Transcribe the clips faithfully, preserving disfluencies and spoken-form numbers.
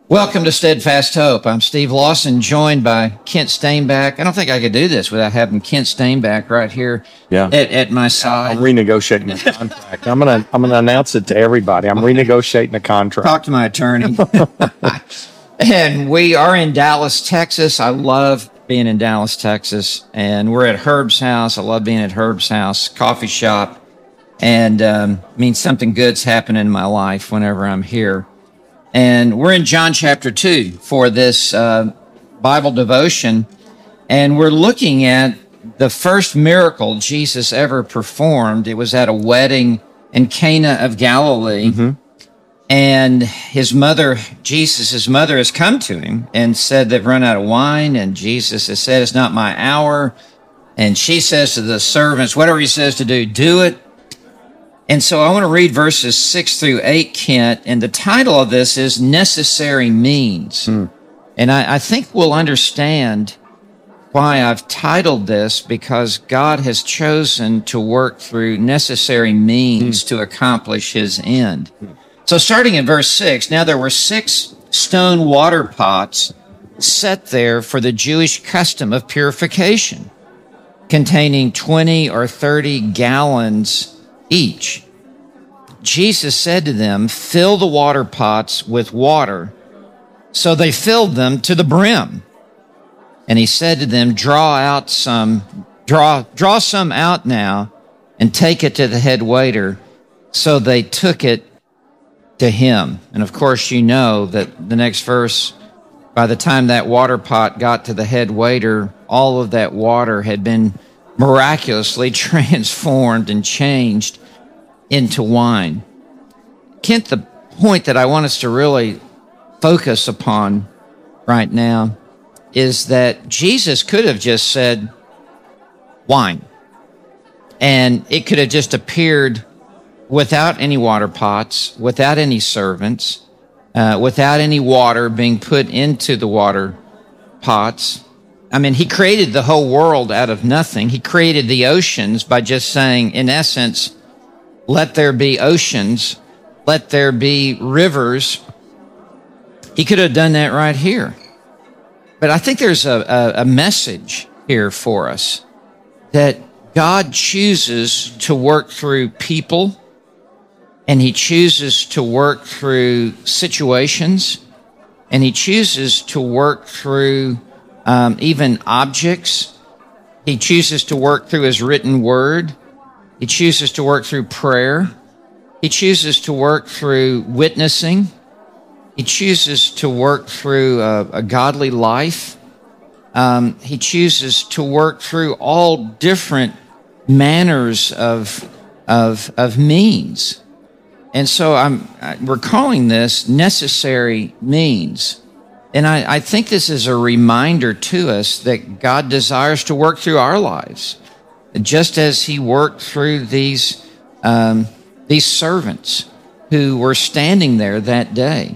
Welcome to Steadfast Hope. I'm Steve Lawson, joined by Kent Stainback. I don't think I could do this without having Kent Stainback right here yeah. at, at my side. I'm renegotiating the contract. I'm gonna I'm gonna announce it to everybody. I'm renegotiating the contract. Talk to my attorney. And we are in Dallas, Texas. I love being in Dallas, Texas. And we're at Herb's house. I love being at Herb's house, coffee shop. And um, means something good's happening in my life whenever I'm here. And we're in John chapter two for this uh, Bible devotion. And we're looking at the first miracle Jesus ever performed. It was at a wedding in Cana of Galilee. Mm-hmm. And his mother, Jesus, his mother has come to him and said they've run out of wine. And Jesus has said, it's not my hour. And she says to the servants, whatever he says to do, do it. And so I want to read verses six through eight, Kent. And the title of this is Necessary Means. Hmm. And I, I think we'll understand why I've titled this, because God has chosen to work through necessary means hmm. to accomplish his end. Hmm. So starting in verse six, now there were six stone water pots set there for the Jewish custom of purification, containing twenty or thirty gallons each. Jesus said to them, fill the water pots with water. So they filled them to the brim. And he said to them, draw out some, draw, draw some out now and take it to the head waiter. So they took it to him. And of course, you know that the next verse, by the time that water pot got to the head waiter, all of that water had been miraculously transformed and changed into wine. Kent, the point that I want us to really focus upon right now is that Jesus could have just said wine, and it could have just appeared without any water pots, without any servants, uh, without any water being put into the water pots. I mean, he created the whole world out of nothing. He created the oceans by just saying, in essence, let there be oceans, let there be rivers. He could have done that right here. But I think there's a, a, a message here for us that God chooses to work through people, and he chooses to work through situations, and he chooses to work through um, even objects. He chooses to work through his written word. He chooses to work through prayer. He chooses to work through witnessing. He chooses to work through a, a godly life. Um, he chooses to work through all different manners of, of, of means. And so I'm, we're calling this necessary means. And I, I think this is a reminder to us that God desires to work through our lives, just as he worked through these, um, these servants who were standing there that day.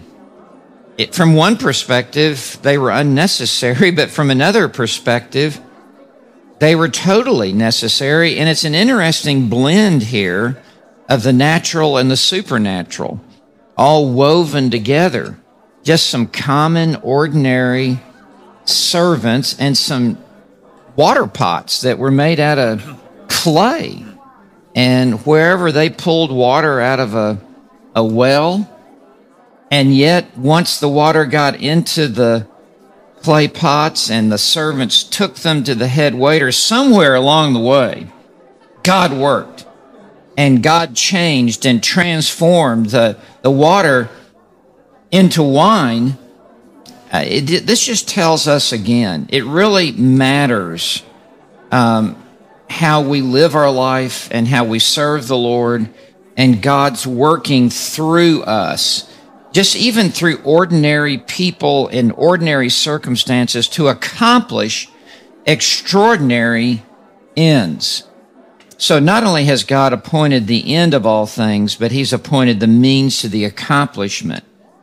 It, from one perspective, they were unnecessary, but from another perspective, they were totally necessary. And it's an interesting blend here of the natural and the supernatural, all woven together. Just some common, ordinary servants and some water pots that were made out of clay. And wherever they pulled water out of a, a well, and yet once the water got into the clay pots and the servants took them to the head waiter, somewhere along the way, God worked. And God changed and transformed the, the water into wine. Uh, it, this just tells us again, it really matters um, how we live our life and how we serve the Lord, and God's working through us, just even through ordinary people in ordinary circumstances to accomplish extraordinary ends. So not only has God appointed the end of all things, but he's appointed the means to the accomplishment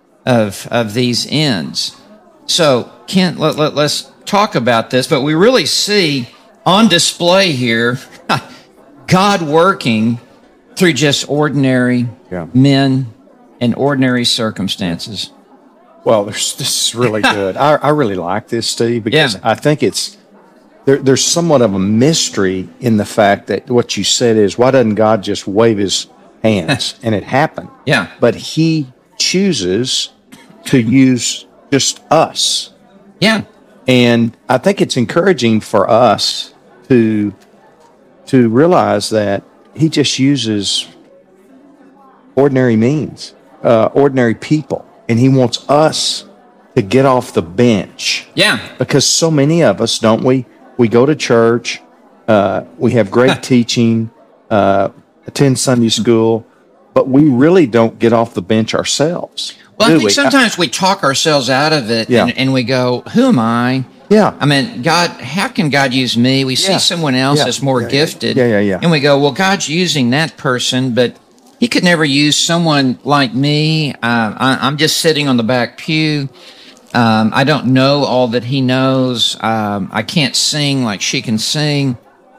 of, of these ends. So, Kent, let, let, let's talk about this, but we really see on display here God working through just ordinary yeah. men and ordinary circumstances. Well, there's, this is really good. I, I really like this, Steve, because Yeah. I think it's there, there's somewhat of a mystery in the fact that what you said is, why doesn't God just wave his hands and it happened? Yeah. But he chooses to use just us. Yeah. And I think it's encouraging for us to to realize that he just uses ordinary means, uh, ordinary people, and he wants us to get off the bench. Yeah. Because so many of us, don't we? We go to church, uh, we have great teaching, uh, attend Sunday school, but we really don't get off the bench ourselves. Well, do I think we? sometimes we talk ourselves out of it, Yeah. and, and we go, "Who am I?" Yeah. I mean, God, how can God use me? We see Yeah. someone else Yeah. that's more Yeah, yeah. gifted. Yeah, yeah, yeah. And we go, well, God's using that person, but he could never use someone like me. Uh, I, I'm just sitting on the back pew. Um, I don't know all that he knows. Um, I can't sing like she can sing.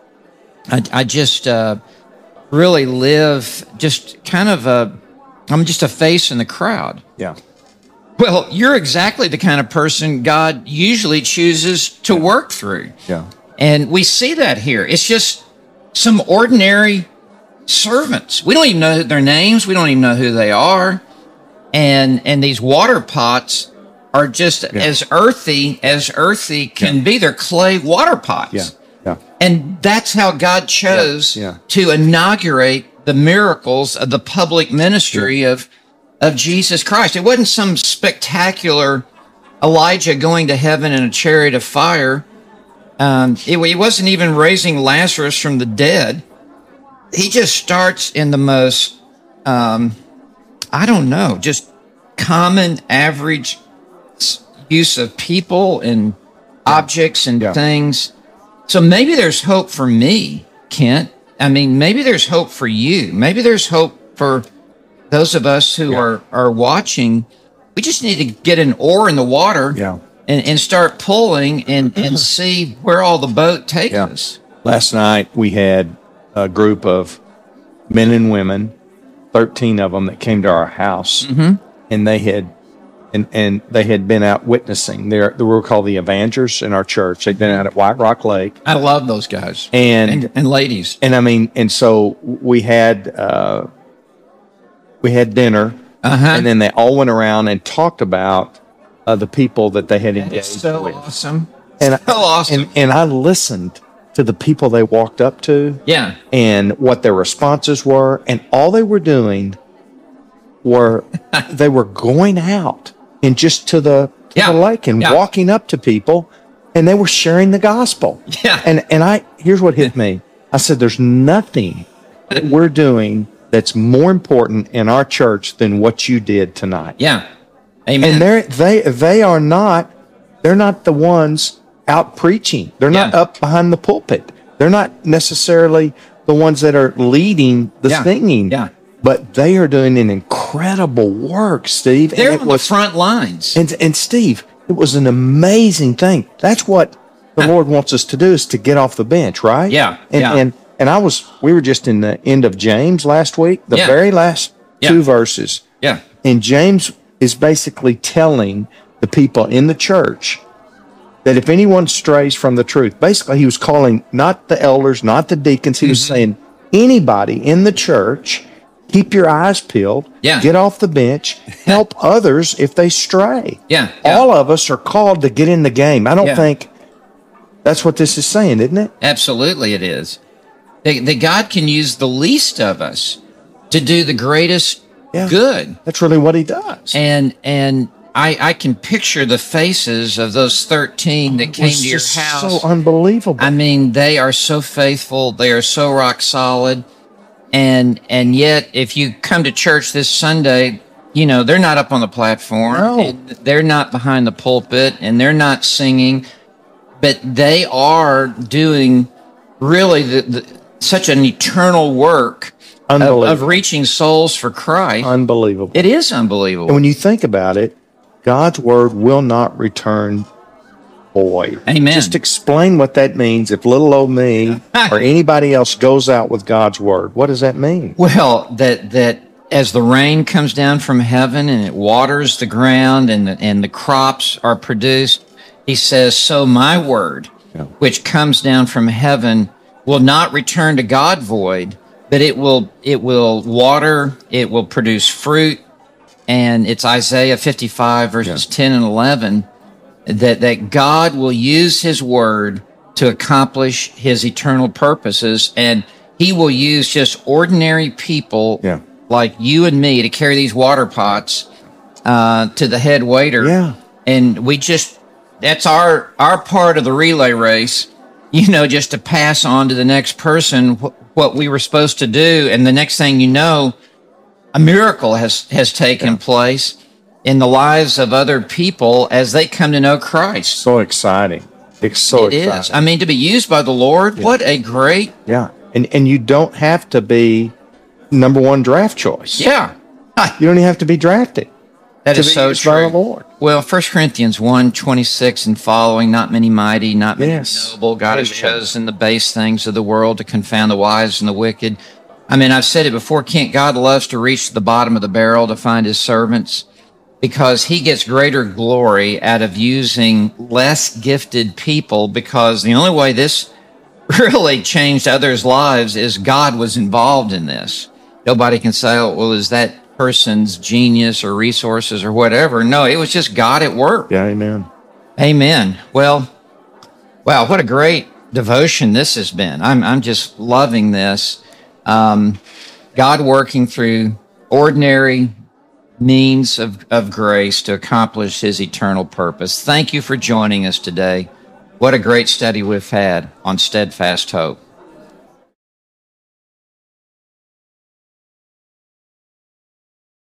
I, I just uh, really live just kind of a, I'm just a face in the crowd. Yeah. Well, you're exactly the kind of person God usually chooses to work through. Yeah. And we see that here. It's just some ordinary servants. We don't even know their names. We don't even know who they are. And and these water pots are just as earthy as earthy can be. They're clay water pots. Yeah. Yeah. And that's how God chose Yeah, yeah. to inaugurate the miracles of the public ministry of of Jesus Christ. It wasn't some spectacular Elijah going to heaven in a chariot of fire. Um, it, it wasn't even raising Lazarus from the dead. He just starts in the most, um, I don't know, just common, average s- use of people and objects and Yeah. things. So maybe there's hope for me, Kent. I mean, maybe there's hope for you. Maybe there's hope for those of us who Yeah. are, are watching. We just need to get an oar in the water Yeah. and, and start pulling and, and see where all the boat takes Yeah. us. Last night we had a group of men and women, thirteen of them that came to our house, and they had and, and they had been out witnessing. They're they were called the Evangers in our church. They'd been out at White Rock Lake, I love those guys and and, and ladies. and I mean, and so we had uh, we had dinner, Uh-huh. and then they all went around and talked about uh, the people that they had engaged It's so with. awesome. And so awesome. And, and I listened to the people they walked up to, yeah. and what their responses were, and all they were doing were they were going out and just to the, to Yeah. the lake and Yeah. walking up to people, and they were sharing the gospel. Yeah. And and I here's what hit me. I said, "There's nothing that we're doing that's more important in our church than what you did tonight." Yeah. Amen. And they're they they are not they're not the ones out preaching. They're not Yeah. up behind the pulpit. They're not necessarily the ones that are leading the Yeah. singing. Yeah. But they are doing an incredible work, Steve. They're and it on was the front lines. and and Steve, it was an amazing thing. That's what the Lord wants us to do, is to get off the bench, right? Yeah, And yeah. and and I was we were just in the end of James last week, the Yeah. very last Yeah. two verses. Yeah. And James is basically telling the people in the church that if anyone strays from the truth, basically he was calling not the elders, not the deacons, he was Mm-hmm. saying anybody in the church, keep your eyes peeled, Yeah. get off the bench, help others if they stray. Yeah, yeah. All of us are called to get in the game. I don't Yeah. think that's what this is saying, isn't it? Absolutely, it is. That that God can use the least of us to do the greatest Yeah. good. That's really what he does. And and I I can picture the faces of those thirteen that It came was to your just house. so unbelievable. I mean, they are so faithful. They are so rock solid. And and yet, if you come to church this Sunday, you know, they're not up on the platform. No. And they're not behind the pulpit, and they're not singing. But they are doing really the, the, such an eternal work of, Unbelievable. of reaching souls for Christ. Unbelievable. It is unbelievable. And when you think about it, God's word will not return void. Amen. Just explain what that means. If little old me or anybody else goes out with God's word, what does that mean? Well, that that as the rain comes down from heaven and it waters the ground and the, and the crops are produced, he says, so my word, yeah. which comes down from heaven, will not return to God void, but it will it will water, it will produce fruit. And it's Isaiah fifty-five, verses yeah. ten and eleven, that, that God will use his word to accomplish his eternal purposes. And he will use just ordinary people yeah. like you and me to carry these water pots uh, to the head waiter. Yeah. And we just, that's our, our part of the relay race, you know, just to pass on to the next person wh- what we were supposed to do. And the next thing you know, a miracle has, has taken yeah. place in the lives of other people as they come to know Christ. So exciting. It's so it exciting. Is. I mean, to be used by the Lord, yeah. what a great... Yeah, and and you don't have to be number one draft choice. Yeah. You don't even have to be drafted. That is so true. By the Lord. Well, First Corinthians one, twenty-six and following, not many mighty, not many yes. noble. God Amen. Has chosen the base things of the world to confound the wise and the wicked. I mean, I've said it before, Kent, God loves to reach to the bottom of the barrel to find his servants because he gets greater glory out of using less gifted people, because the only way this really changed others' lives is God was involved in this. Nobody can say, oh, well, is that person's genius or resources or whatever? No, it was just God at work. Yeah, amen. Amen. Well, wow, what a great devotion this has been. I'm I'm just loving this. Um, God working through ordinary means of, of grace to accomplish his eternal purpose. Thank you for joining us today. What a great study we've had on Steadfast Hope.